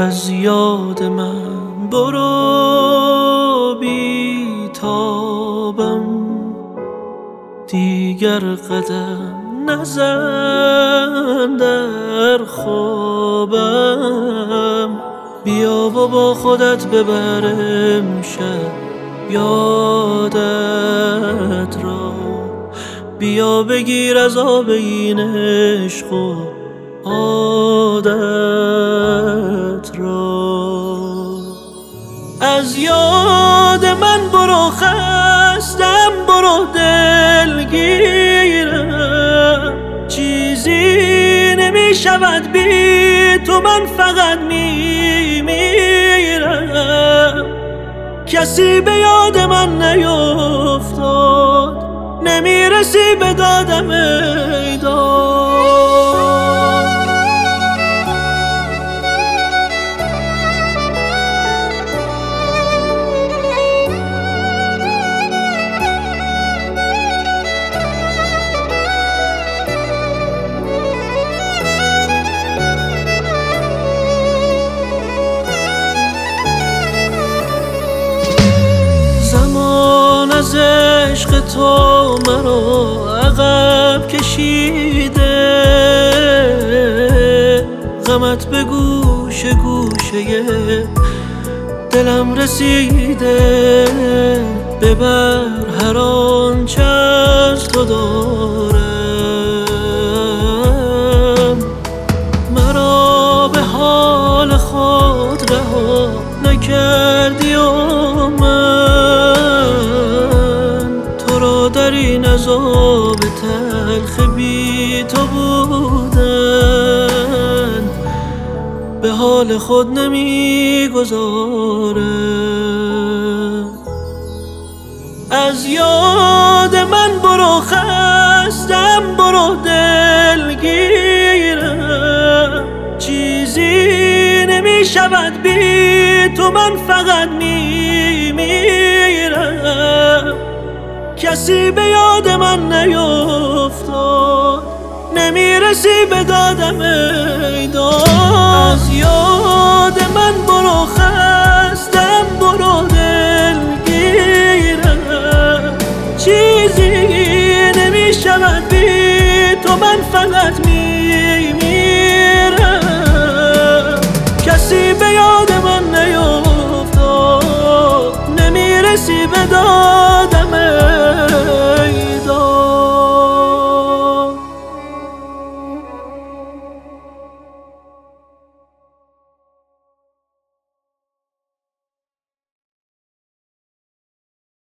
از یاد من برو بی تابم، دیگر قدم نزن در خوابم. بیا و با خودت ببرم شب یادت را، بیا بگیر از آب این عشق و عادت را. از یاد من برو خستم، برو دلگیرم، چیزی نمی شود بی تو، من فقط میمیرم. کسی به یاد من نیفتاد، نمیرسی به دادم ای داد. از عشق تو مرا عقب کشیده، غمت به گوش گوشه دلم رسیده. ببر هر آنچه از تو دارم، مرا به حال خود رها نکردی و در این عذاب تلخ بی تو بودن به حال خود نمیگذارم. از یاد من برو خستم، برو دلگیرم، چیزی نمی شود بی تو، من فقط میمیرم. کسی به یاد من نیفتاد، نمیرسی به دادم ای داد. از یاد من برو خستم، برو دلگیرم، چیزی نمی شود بی تو، من فقط